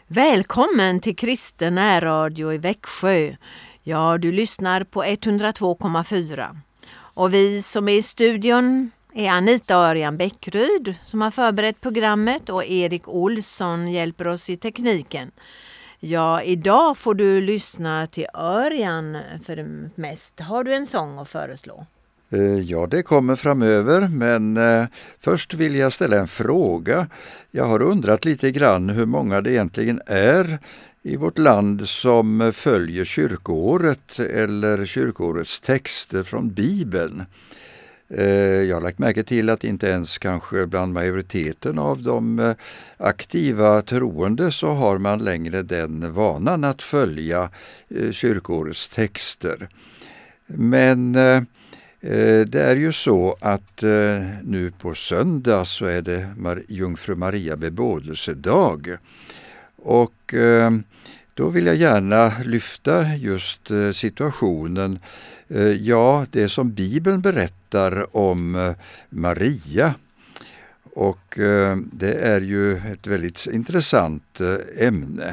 Välkommen till Kristen närradio i Växjö. Ja, du lyssnar på 102,4. Och vi som är i studion är Anita Örjan Bäckryd som har förberett programmet och Erik Olsson hjälper oss i tekniken. Ja, idag får du lyssna till Örjan för det mest. Har du en sång att föreslå? Ja, det kommer framöver, men först vill jag ställa en fråga. Jag har undrat lite grann hur många det egentligen är i vårt land som följer kyrkoåret eller kyrkoårets texter från Bibeln. Jag har lagt märke till att inte ens kanske bland majoriteten av de aktiva troende så har man längre den vanan att följa kyrkoårets texter. Men det är ju så att nu på söndag så är det Jungfru Maria bebådelsedag. Och då vill jag gärna lyfta just situationen, det som Bibeln berättar om Maria. Och det är ju ett väldigt intressant ämne.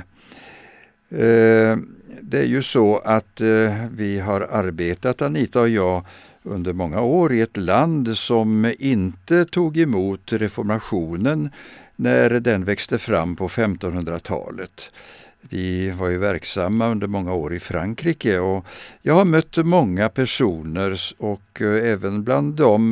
Det är ju så att vi har arbetat, Anita och jag, under många år i ett land som inte tog emot reformationen när den växte fram på 1500-talet. Vi var ju verksamma under många år i Frankrike och jag har mött många personer och även bland dem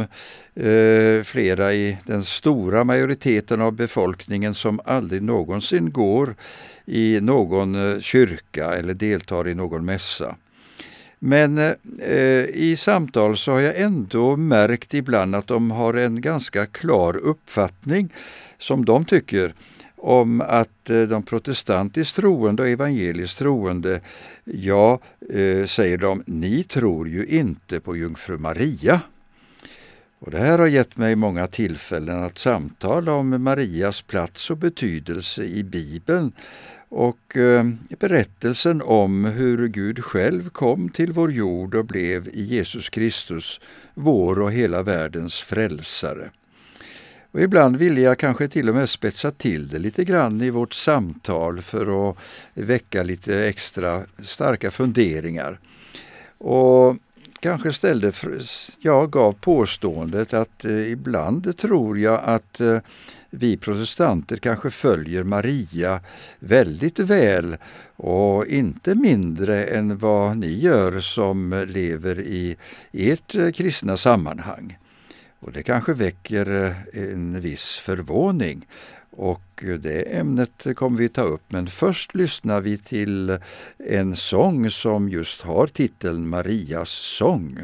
flera i den stora majoriteten av befolkningen som aldrig någonsin går i någon kyrka eller deltar i någon mässa. Men i samtal så har jag ändå märkt ibland att de har en ganska klar uppfattning som de tycker om att de protestantiskt troende och evangeliskt troende, säger de, ni tror ju inte på Jungfru Maria. Och det här har gett mig många tillfällen att samtala om Marias plats och betydelse i Bibeln och berättelsen om hur Gud själv kom till vår jord och blev i Jesus Kristus vår och hela världens frälsare. Och ibland vill jag kanske till och med spetsa till det lite grann i vårt samtal för att väcka lite extra starka funderingar. Och kanske gav påståendet att ibland tror jag att vi protestanter kanske följer Maria väldigt väl och inte mindre än vad ni gör som lever i ert kristna sammanhang. Och det kanske väcker en viss förvåning. Och det ämnet kommer vi ta upp, men först lyssnar vi till en sång som just har titeln Marias sång.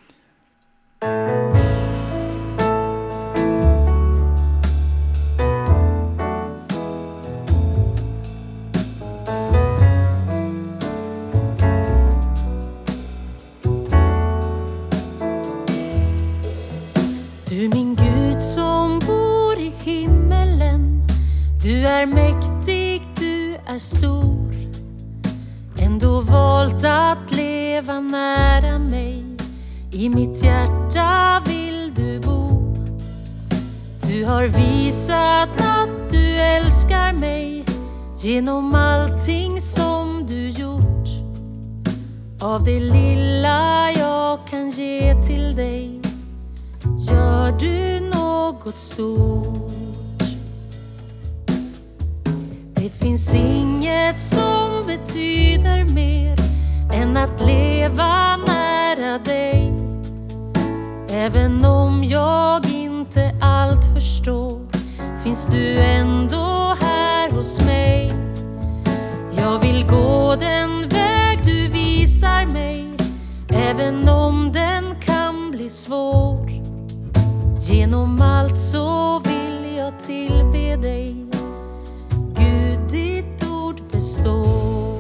Du min Gud som bor i himmelen, du är mäktig, du är stor. Ändå valt att leva nära mig, i mitt hjärta vill du bo. Du har visat att du älskar mig genom allting som du gjort. Av det lilla jag kan ge till dig gör du något stort. Det finns inget som betyder mer än att leva nära dig. Även om jag inte allt förstår finns du ändå här hos mig. Jag vill gå den väg du visar mig, även om den kan bli svår. Genom allt så vill jag tillbe dig, Gud ditt ord består.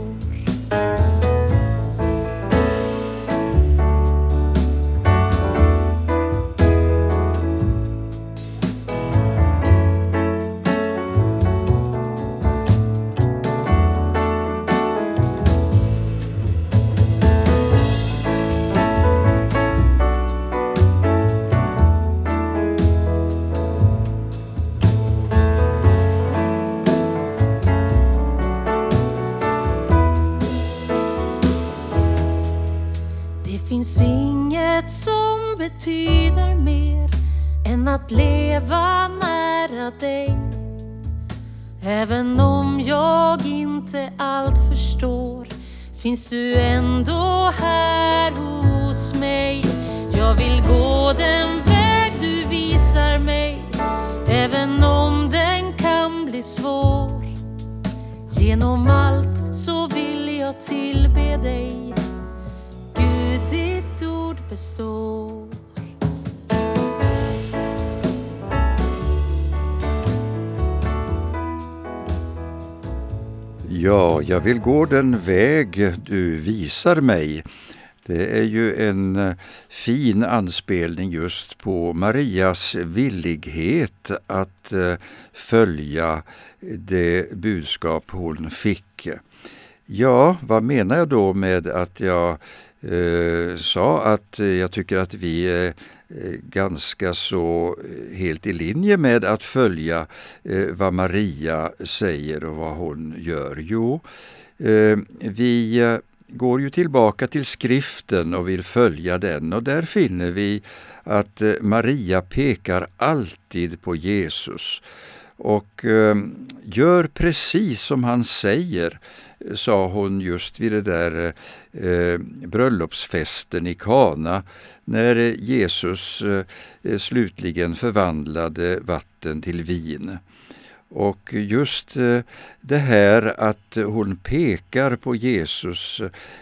att leva nära dig. Även om jag inte allt förstår, finns du ändå här hos mig. Jag vill gå den väg du visar mig, även om den kan bli svår. Genom allt så vill jag tillbe dig, Gud, ditt ord består. Ja, jag vill gå den väg du visar mig. Det är ju en fin anspelning just på Marias villighet att följa det budskap hon fick. Ja, vad menar jag då med att jag sa att jag tycker att vi är ganska så helt i linje med att följa vad Maria säger och vad hon gör? Jo, vi går ju tillbaka till skriften och vill följa den, och där finner vi att Maria pekar alltid på Jesus och gör precis som han säger, sa hon just vid det där bröllopsfesten i Kana, när Jesus slutligen förvandlade vatten till vin. Och just det här att hon pekar på Jesus,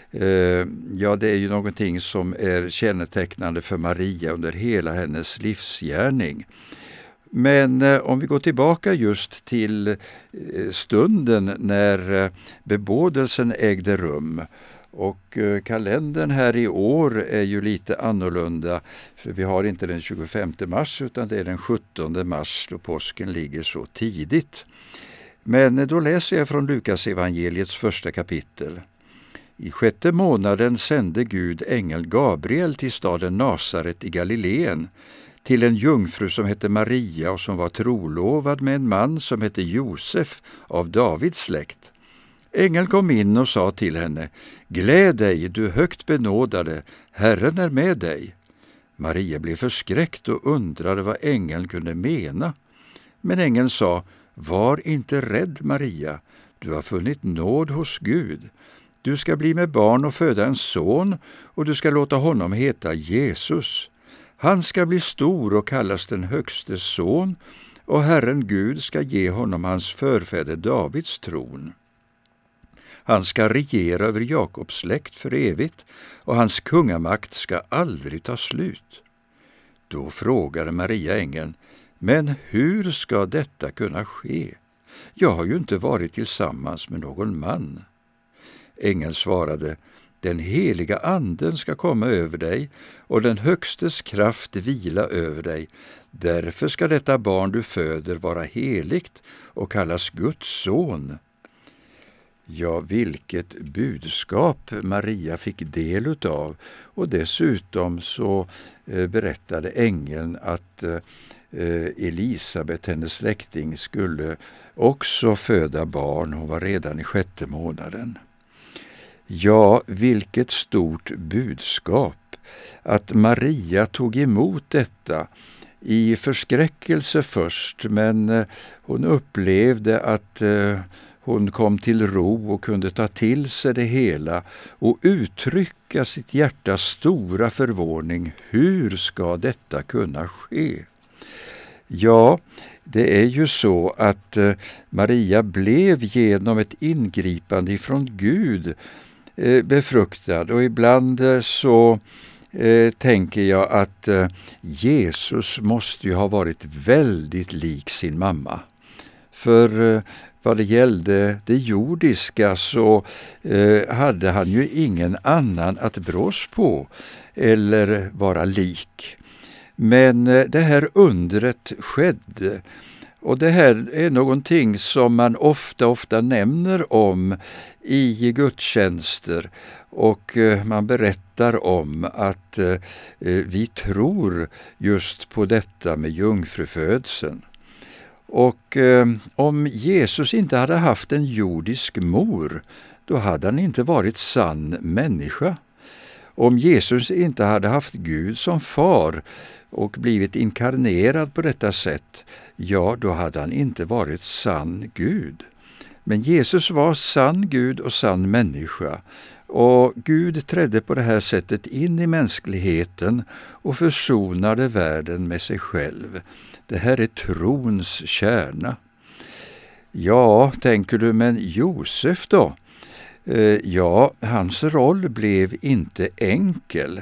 ja, det är ju någonting som är kännetecknande för Maria under hela hennes livsgärning. Men om vi går tillbaka just till stunden när bebådelsen ägde rum, och kalendern här i år är ju lite annorlunda, för vi har inte den 25 mars utan det är den 17 mars då påsken ligger så tidigt. Men då läser jag från Lukas evangeliets första kapitel. I 6:e månaden sände Gud ängeln Gabriel till staden Nasaret i Galileen, till en jungfru som hette Maria och som var trolovad med en man som hette Josef av Davids släkt. Ängeln kom in och sa till henne: Gläd dig, du högt benådade, Herren är med dig. Maria blev förskräckt och undrade vad ängeln kunde mena. Men ängeln sa: Var inte rädd, Maria, du har funnit nåd hos Gud. Du ska bli med barn och föda en son, och du ska låta honom heta Jesus. Han ska bli stor och kallas den högstes son, och Herren Gud ska ge honom hans förfäder Davids tron. Han ska regera över Jakobs släkt för evigt, och hans kungamakt ska aldrig ta slut. Då frågade Maria ängeln: Men hur ska detta kunna ske? Jag har ju inte varit tillsammans med någon man. Ängeln svarade: Den heliga anden ska komma över dig, och den högstes kraft vila över dig. Därför ska detta barn du föder vara heligt och kallas Guds son. Ja, vilket budskap Maria fick del utav. Och dessutom så berättade ängeln att Elisabet, hennes släkting, skulle också föda barn. Hon var redan i 6:e månaden. Ja, vilket stort budskap. Att Maria tog emot detta i förskräckelse först, men hon upplevde att hon kom till ro och kunde ta till sig det hela och uttrycka sitt hjärtas stora förvåning. Hur ska detta kunna ske? Ja, det är ju så att Maria blev genom ett ingripande ifrån Gud befruktad, och ibland så tänker jag att Jesus måste ju ha varit väldigt lik sin mamma. För vad det gällde det jordiska så hade han ju ingen annan att brås på eller vara lik. Men det här undret skedde, och det här är någonting som man ofta nämner om i gudstjänster, och man berättar om att vi tror just på detta med jungfrufödseln. Och om Jesus inte hade haft en jordisk mor, då hade han inte varit sann människa. Om Jesus inte hade haft Gud som far, och blivit inkarnerad på detta sätt, ja, då hade han inte varit sann Gud. Men Jesus var sann Gud och sann människa. Och Gud trädde på det här sättet in i mänskligheten och försonade världen med sig själv. Det här är trons kärna. Ja, tänker du, men Josef då? Ja, hans roll blev inte enkel.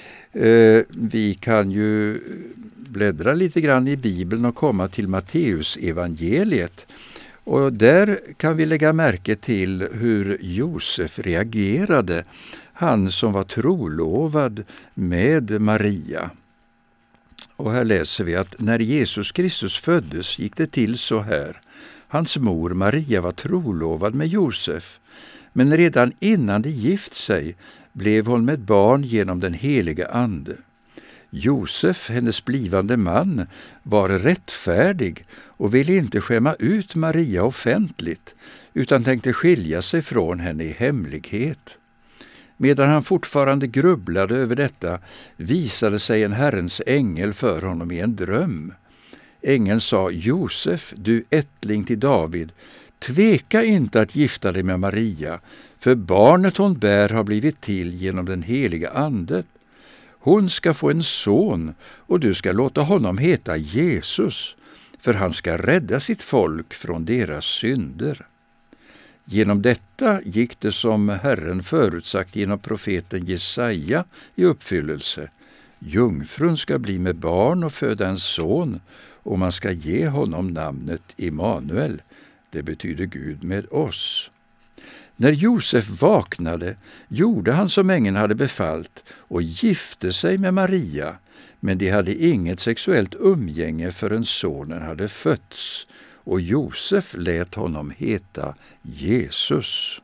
Vi kan ju bläddra lite grann i Bibeln och komma till Matteus evangeliet. Och där kan vi lägga märke till hur Josef reagerade, han som var trolovad med Maria. Och här läser vi att när Jesus Kristus föddes gick det till så här. Hans mor Maria var trolovad med Josef, men redan innan de gift sig blev hon med barn genom den heliga ande. Josef, hennes blivande man, var rättfärdig och ville inte skämma ut Maria offentligt, utan tänkte skilja sig från henne i hemlighet. Medan han fortfarande grubblade över detta visade sig en Herrens ängel för honom i en dröm. Ängeln sa: Josef, du ättling till David, tveka inte att gifta dig med Maria, för barnet hon bär har blivit till genom den heliga ande. Hon ska få en son, och du ska låta honom heta Jesus, för han ska rädda sitt folk från deras synder. Genom detta gick det som Herren förutsagt genom profeten Jesaja i uppfyllelse. Jungfrun ska bli med barn och föda en son, och man ska ge honom namnet Immanuel. Det betyder Gud med oss. När Josef vaknade gjorde han som ängeln hade befallt och gifte sig med Maria, men de hade inget sexuellt umgänge förrän sonen hade fötts, och Josef lät honom heta Jesus.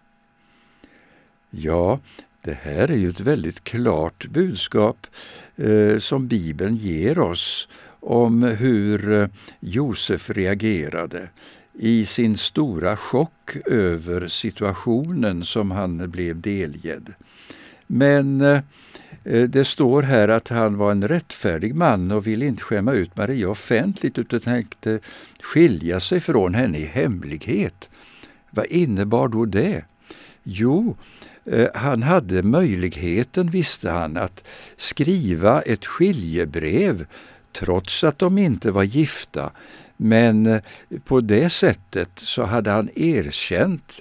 Ja, det här är ju ett väldigt klart budskap som Bibeln ger oss om hur Josef reagerade i sin stora chock över situationen som han blev delgedd. Men det står här att han var en rättfärdig man och ville inte skämma ut Maria offentligt, utan tänkte skilja sig från henne i hemlighet. Vad innebar då det? Jo, han hade möjligheten, visste han, att skriva ett skiljebrev trots att de inte var gifta. Men på det sättet så hade han erkänt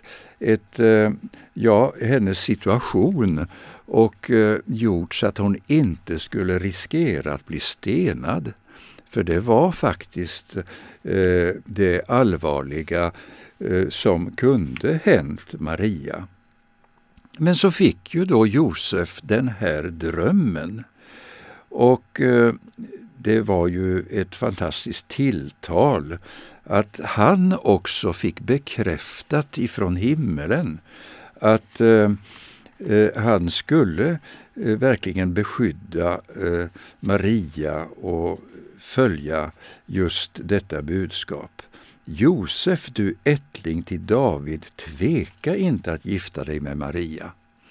hennes situation och gjort så att hon inte skulle riskera att bli stenad. För det var faktiskt det allvarliga som kunde hänt Maria. Men så fick ju då Josef den här drömmen, och det var ju ett fantastiskt tilltal att han också fick bekräftat ifrån himmelen att han skulle verkligen beskydda Maria och följa just detta budskap. Josef, du ättling till David, tveka inte att gifta dig med Maria.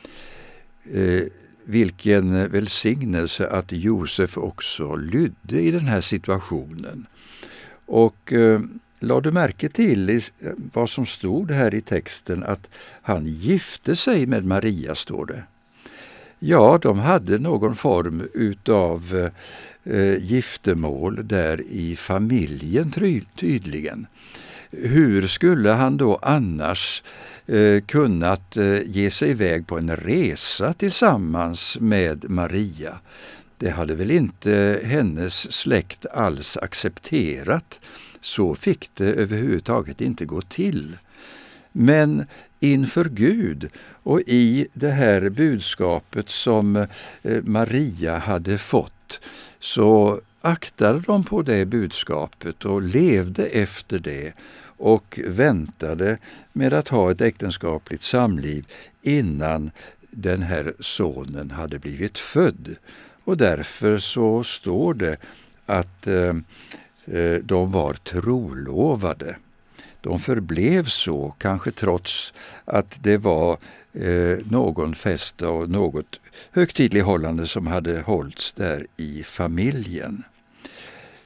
Vilken välsignelse att Josef också lydde i den här situationen. Och lade du märke till vad som stod här i texten, att han gifte sig med Maria, står det. Ja, de hade någon form utav giftermål där i familjen tydligen. Hur skulle han då annars kunnat ge sig iväg på en resa tillsammans med Maria? Det hade väl inte hennes släkt alls accepterat. Så fick det överhuvudtaget inte gå till. Men inför Gud och i det här budskapet som Maria hade fått, så aktade de på det budskapet och levde efter det och väntade med att ha ett äktenskapligt samliv innan den här sonen hade blivit född. Och därför så står det att de var trolovade. De förblev så, kanske trots att det var någon fest och något högtidlighållande som hade hållits där i familjen.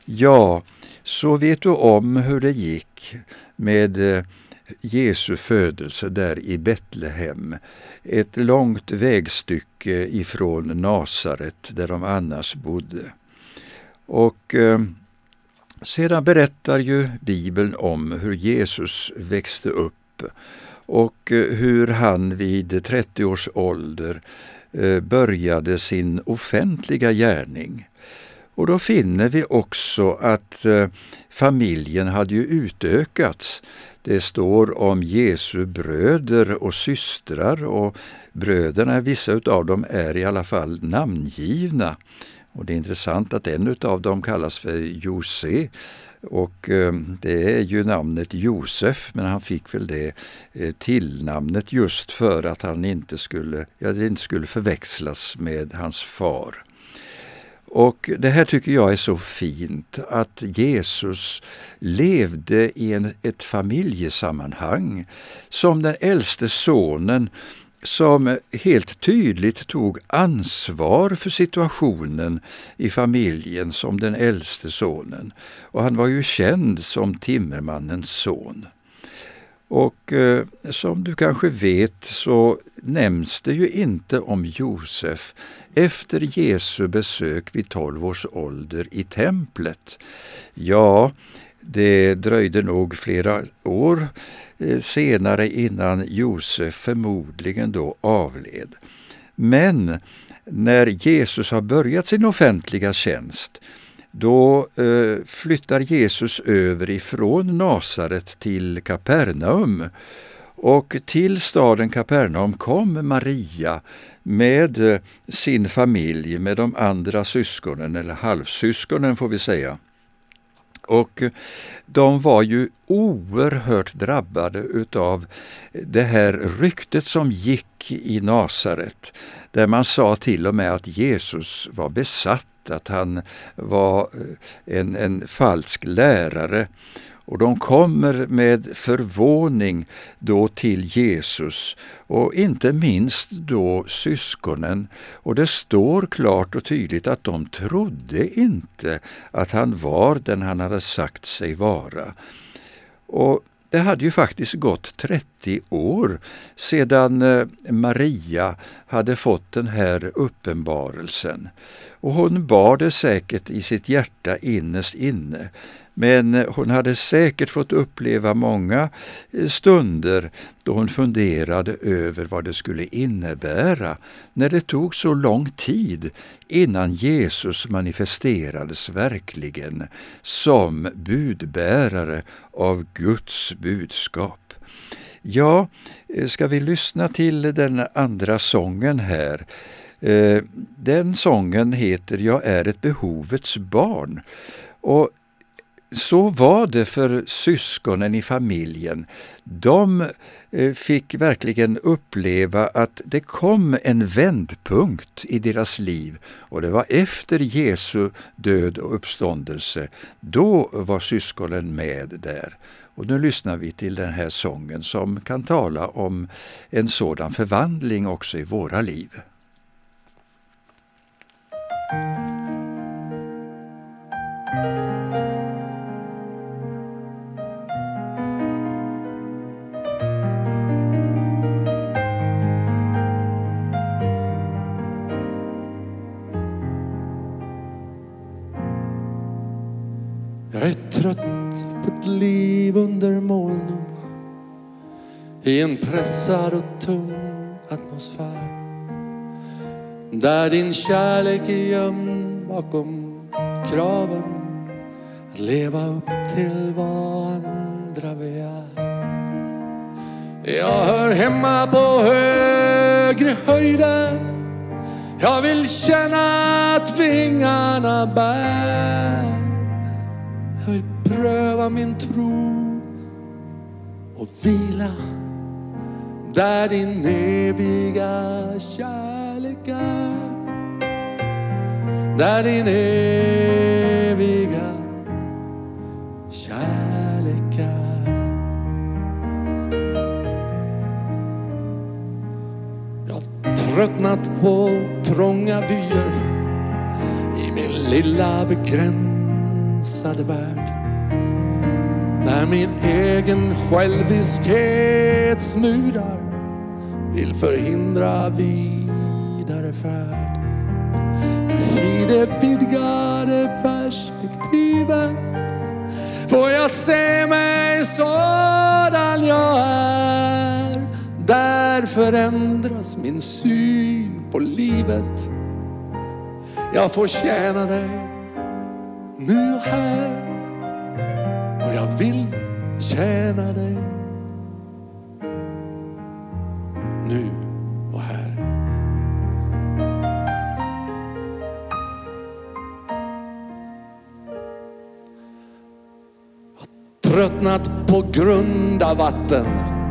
Ja, så vet du om hur det gick med Jesu födelse där i Betlehem. Ett långt vägstycke ifrån Nasaret där de annars bodde. Och sedan berättar ju Bibeln om hur Jesus växte upp och hur han vid 30 års ålder började sin offentliga gärning. Och då finner vi också att familjen hade ju utökats. Det står om Jesu bröder och systrar, och bröderna, vissa av dem är i alla fall namngivna. Och det är intressant att en av dem kallas för Jose, och det är ju namnet Josef, men han fick väl det tillnamnet just för att han inte skulle förväxlas med hans far. Och det här tycker jag är så fint, att Jesus levde i ett familjesammanhang som den äldste sonen, som helt tydligt tog ansvar för situationen i familjen som den äldste sonen. Och han var ju känd som timmermannens son. Och som du kanske vet så nämns det ju inte om Josef efter Jesu besök vid 12 års ålder i templet. Ja, det dröjde nog flera år senare innan Josef förmodligen då avled. Men när Jesus har börjat sin offentliga tjänst, då flyttar Jesus över ifrån Nasaret till Kapernaum. Och till staden Kapernaum kom Maria med sin familj, med de andra syskonen, eller halvsyskonen får vi säga. Och de var ju oerhört drabbade utav det här ryktet som gick i Nasaret, där man sa till och med att Jesus var besatt, att han var en falsk lärare. Och de kommer med förvåning då till Jesus, och inte minst då syskonen. Och det står klart och tydligt att de trodde inte att han var den han hade sagt sig vara. Och det hade ju faktiskt gått 30 år sedan Maria hade fått den här uppenbarelsen. Och hon bar det säkert i sitt hjärta innerst inne. Men hon hade säkert fått uppleva många stunder då hon funderade över vad det skulle innebära när det tog så lång tid innan Jesus manifesterades verkligen som budbärare av Guds budskap. Ja, ska vi lyssna till den andra sången här? Den sången heter Jag är ett behovets barn. Och så var det för syskonen i familjen. De fick verkligen uppleva att det kom en vändpunkt i deras liv, och det var efter Jesu död och uppståndelse. Då var syskonen med där. Och nu lyssnar vi till den här sången som kan tala om en sådan förvandling också i våra liv. Jag är trött på ett liv under molnen, i en pressad och tung atmosfär, där din kärlek är gömd bakom kraven att leva upp till vad andra begär. Jag hör hemma på högre höjder, jag vill känna att vingarna bär. Jag vill pröva min tro och vila där din eviga kärlek är. Där din eviga kärlek är. Jag har tröttnat på trånga vyer i min lilla begränsade begränsade värld. När min egen själviskhets murar vill förhindra vidare färd. I det vidgade perspektivet får jag se mig sådan jag är. Där förändras min syn på livet. Jag får tjäna dig nu och här. Och jag vill tjäna dig nu och här. Tröttnat på grunda vatten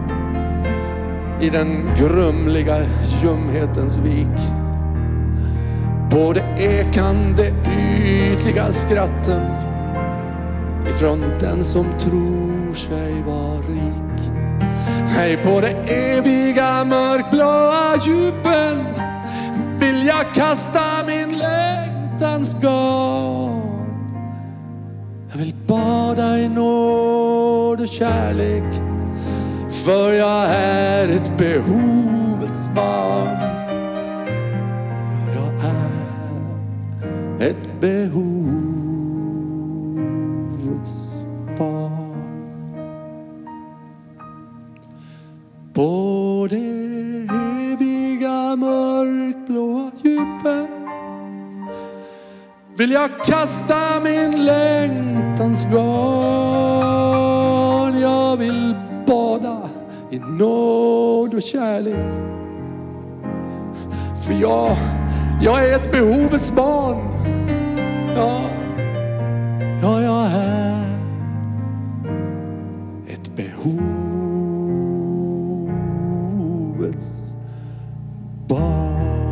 i den grumliga ljumhetens vik. På det ekande ytliga skratten ifrån den som tror sig vara rik. Nej, på det eviga mörkblåa djupen vill jag kasta min längtans garn. Jag vill bada i nåd och kärlek, för jag är ett behovets barn. Jag är ett behovets barn. På det eviga mörkblåa djupet vill jag kasta min längtans garn. Jag vill bada i nåd och kärlek, för jag är ett behovets barn. Ja, jag är ett behovets barn.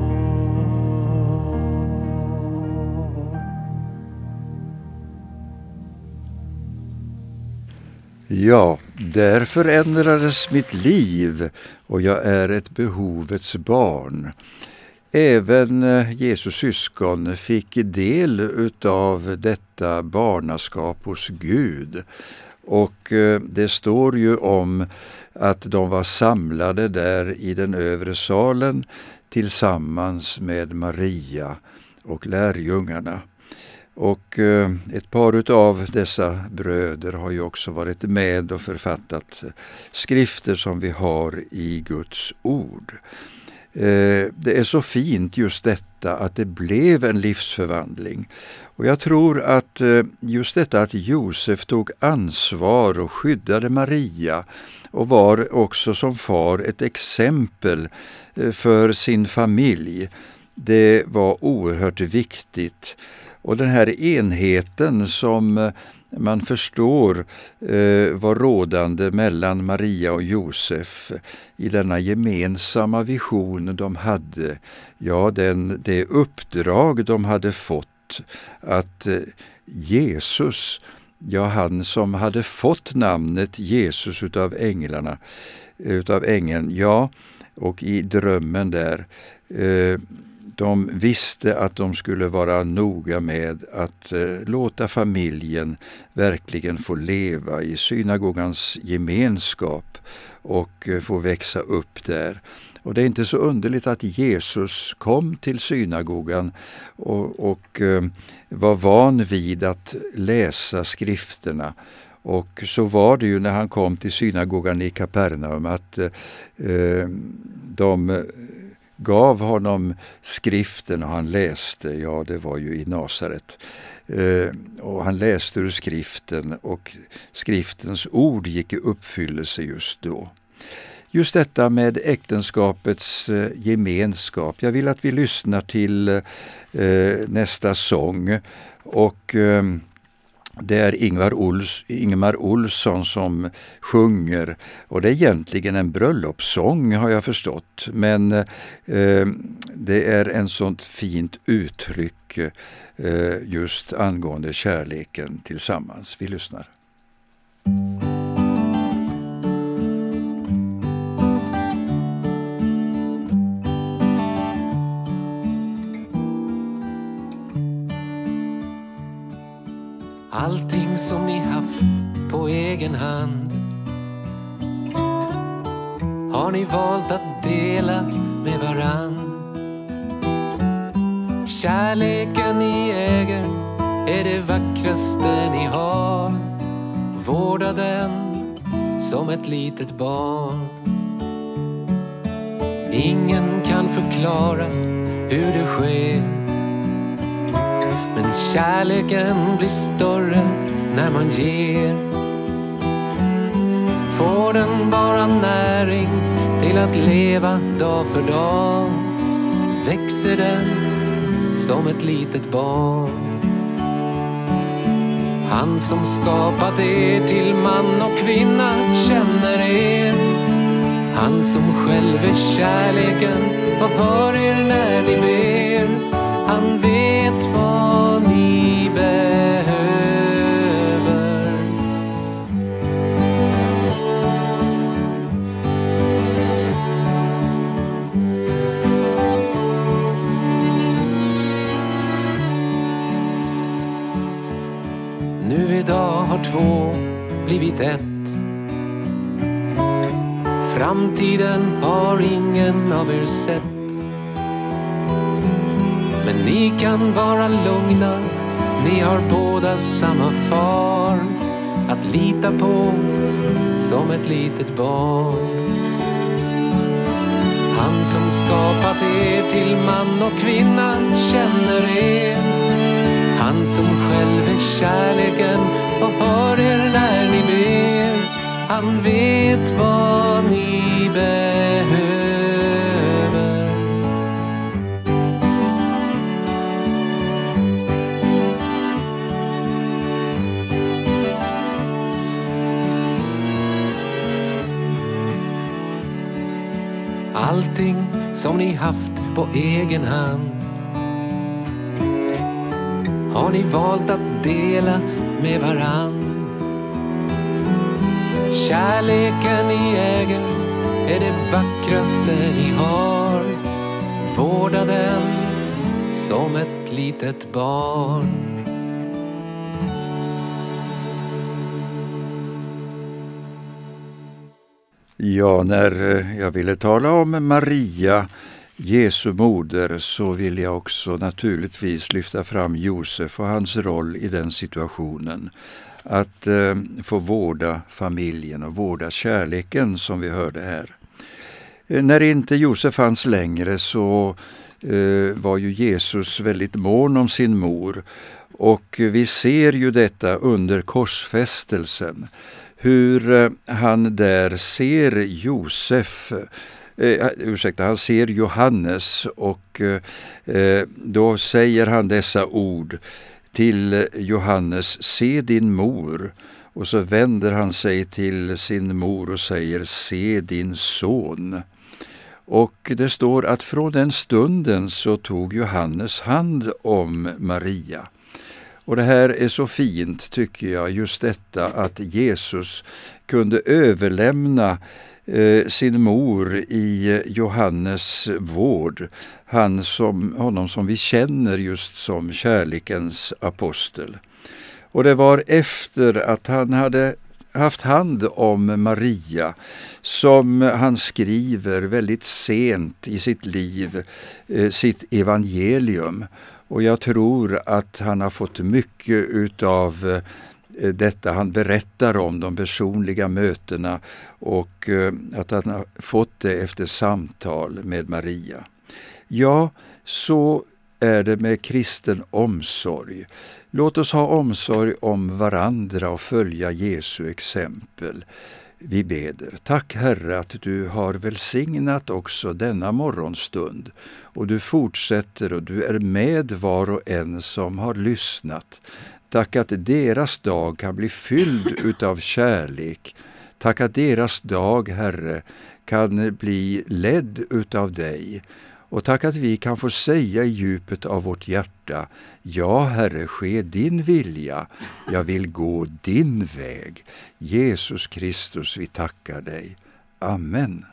Ja, där förändrades mitt liv och jag är ett behovets barn. Även Jesus syskon fick del utav detta barnaskap hos Gud. Och det står ju om att de var samlade där i den övre salen tillsammans med Maria och lärjungarna. Och ett par av dessa bröder har ju också varit med och författat skrifter som vi har i Guds ord. Det är så fint just detta att det blev en livsförvandling. Och jag tror att just detta att Josef tog ansvar och skyddade Maria och var också som far ett exempel för sin familj, det var oerhört viktigt. Och den här enheten som man förstår var rådande mellan Maria och Josef i denna gemensamma vision de hade, ja, det uppdrag de hade fått att Jesus, ja, han som hade fått namnet Jesus utav ängeln, ja, och i drömmen där, de visste att de skulle vara noga med att låta familjen verkligen få leva i synagogans gemenskap och få växa upp där. Och det är inte så underligt att Jesus kom till synagogan och var van vid att läsa skrifterna. Och så var det ju när han kom till synagogan i Kapernaum att de gav honom skriften och han läste, ja, det var ju i Nasaret. Och han läste ur skriften och skriftens ord gick i uppfyllelse just då. Just detta med äktenskapets gemenskap. Jag vill att vi lyssnar till nästa sång och det är Ingmar Olsson som sjunger och det är egentligen en bröllopssång har jag förstått, men det är en sånt fint uttryck just angående kärleken tillsammans. Vi lyssnar. Allt har ni valt att dela med varann. Kärleken ni äger är det vackraste ni har. Vårda den som ett litet barn. Ingen kan förklara hur det sker, men kärleken blir större när man ger. Får den bara näring till att leva dag för dag, växer den som ett litet barn. Han som skapat er till man och kvinna känner er. Han som själv är kärleken och hör er när ni ber. Han vet vad ni behöver. Nu idag har två blivit ett. Framtiden har ingen av er sett. Men ni kan vara lugna, ni har båda samma far att lita på som ett litet barn. Han som skapat er till man och kvinna känner er. Han som själv är kärleken och hör er när ni ber. Han vet vad ni behöver. Allting som ni haft på egen hand har ni valt att dela med varann. Kärleken ni äger är det vackraste ni har. Vårda den som ett litet barn. Ja, när jag ville tala om Maria, Jesu moder, så vill jag också naturligtvis lyfta fram Josef och hans roll i den situationen. Att få vårda familjen och vårda kärleken som vi hörde här. När inte Josef fanns längre så var ju Jesus väldigt mån om sin mor. Och vi ser ju detta under korsfästelsen. Hur han där ser han ser Johannes och då säger han dessa ord till Johannes: se din mor. Och så vänder han sig till sin mor och säger: se din son. Och det står att från den stunden så tog Johannes hand om Maria. Och det här är så fint, tycker jag, just detta att Jesus kunde överlämna sin mor i Johannes vård, honom som vi känner just som kärlekens apostel. Och det var efter att han hade haft hand om Maria som han skriver väldigt sent i sitt liv sitt evangelium. Och jag tror att han har fått mycket utav detta. Han berättar om de personliga mötena och att han har fått det efter samtal med Maria. Ja, så är det med kristen omsorg. Låt oss ha omsorg om varandra och följa Jesu exempel. Vi beder. Tack Herre att du har välsignat också denna morgonstund och du fortsätter och du är med var och en som har lyssnat. Tack att deras dag kan bli fylld utav kärlek. Tack att deras dag, Herre, kan bli ledd utav dig. Och tack att vi kan få säga i djupet av vårt hjärta: ja, Herre, ske din vilja. Jag vill gå din väg. Jesus Kristus, vi tackar dig. Amen.